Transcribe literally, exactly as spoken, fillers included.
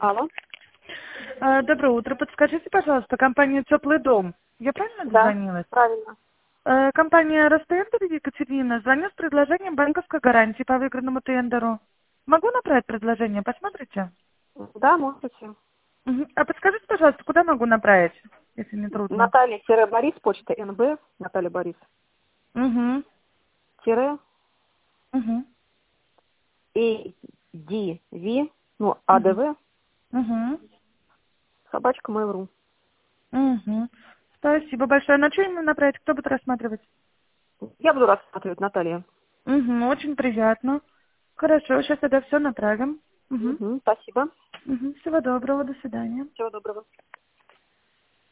Алло. А, Доброе утро. Подскажите, пожалуйста, компания «Теплый дом». Я правильно Да, дозвонилась? правильно. Э, Компания «Ростендер» Екатерина. Звоню с предложением банковской гарантии по выигранному тендеру. Могу направить предложение? Посмотрите. Да, можете. Мгм. А подскажите, пожалуйста, куда могу направить, если не трудно? Наталья-Борис, почта эн бэ, Наталья Борис, Угу. тире, Угу. эй ди ви, ну, Угу. АДВ, Угу. собачка Mail.ru. Угу. Спасибо большое. На что именно направить? Кто будет рассматривать? Я буду рассматривать, Наталья. Угу. Очень приятно. Хорошо, сейчас тогда все направим. Угу. Мгм, спасибо. Угу. Всего доброго. До свидания. Всего доброго.